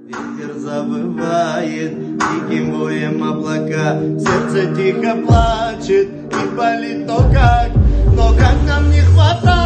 Ветер завывает диким воем облака, сердце тихо плачет и болит, но как нам не хватает.